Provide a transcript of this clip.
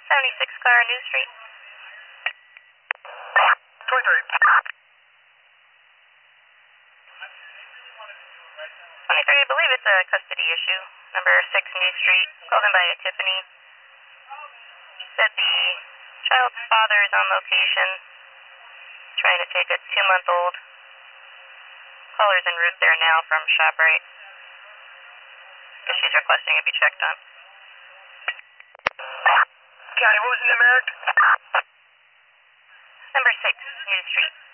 76 Clara New Street. 23. 23, I believe it's a custody issue. Number 6 New Street, called in by Tiffany. She said the child's father is on location, trying to take a 2-month-old. Caller's en route there now from ShopRite. She's requesting it be checked on. County, what was the number, Eric? Number 6 New Street.